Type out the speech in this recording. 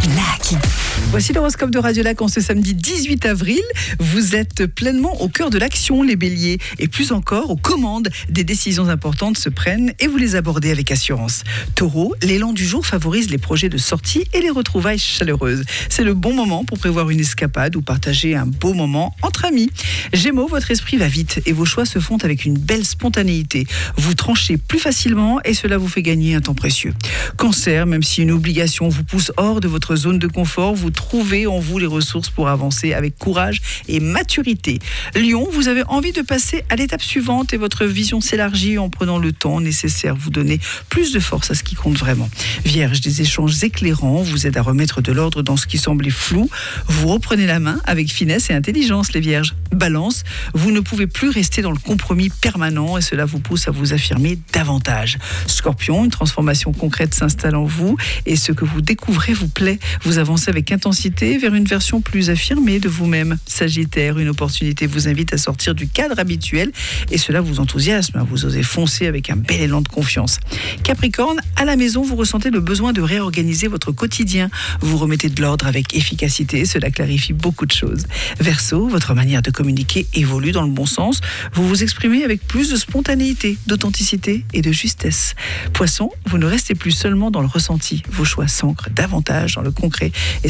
Lac. Voici l'horoscope de Radio Lac en ce samedi 18 avril. Vous êtes pleinement au cœur de l'action, les béliers, et plus encore aux commandes. Des décisions importantes se prennent et vous les abordez avec assurance. Taureau, l'élan du jour favorise les projets de sortie et les retrouvailles chaleureuses. C'est le bon moment pour prévoir une escapade ou partager un beau moment entre amis. Gémeaux, votre esprit va vite et vos choix se font avec une belle spontanéité. Vous tranchez plus facilement et cela vous fait gagner un temps précieux. Cancer, même si une obligation vous pousse hors de votre zone de confort, vous trouvez en vous les ressources pour avancer avec courage et maturité. Lion, vous avez envie de passer à l'étape suivante et votre vision s'élargit en prenant le temps nécessaire. Vous donnez plus de force à ce qui compte vraiment. Vierge, des échanges éclairants vous aident à remettre de l'ordre dans ce qui semblait flou. Vous reprenez la main avec finesse et intelligence, les Vierges. Balance, vous ne pouvez plus rester dans le compromis permanent et cela vous pousse à vous affirmer davantage. Scorpion, une transformation concrète s'installe en vous et ce que vous découvrez vous plaît. Vous avancez avec intensité vers une version plus affirmée de vous-même. Sagittaire, une opportunité vous invite à sortir du cadre habituel et cela vous enthousiasme. Vous osez foncer avec un bel élan de confiance. Capricorne, à la maison, vous ressentez le besoin de réorganiser votre quotidien. Vous remettez de l'ordre avec efficacité, cela clarifie beaucoup de choses. Verseau, votre manière de communiquer évolue dans le bon sens. Vous vous exprimez avec plus de spontanéité, d'authenticité et de justesse. Poisson, vous ne restez plus seulement dans le ressenti. Vos choix s'ancrent davantage dans le concret et